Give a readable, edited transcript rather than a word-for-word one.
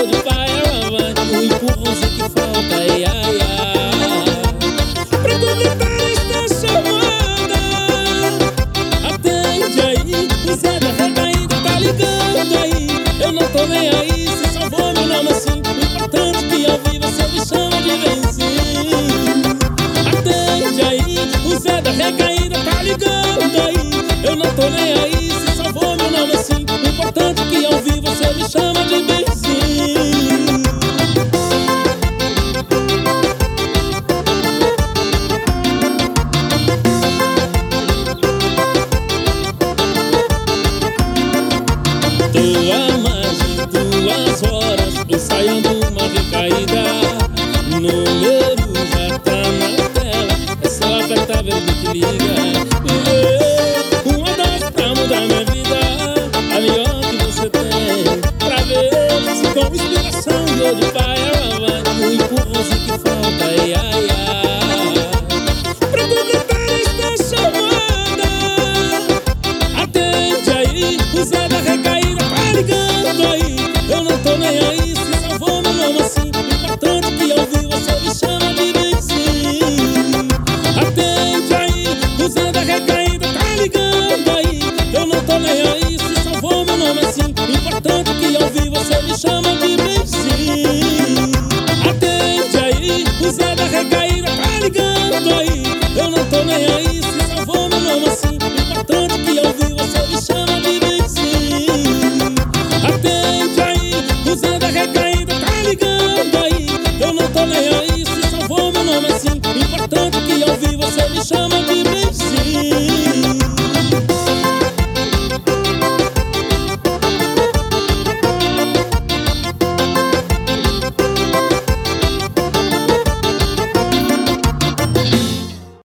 amor de pai, ela vai. O empurrãozinho que falta, ai, ai, ai. Pra completar esta chamada, atende aí, o Zé da recaída tá ligando aí. Eu não tô nem aí, se salvou meu nome assim. O importante que ao vivo você me chama de Benzinho. Atende aí, o Zé da recaída tá ligando aí. Eu não tô nem aí, se salvou meu nome assim. O importante que ao vivo você me chama de Benzinho. Tua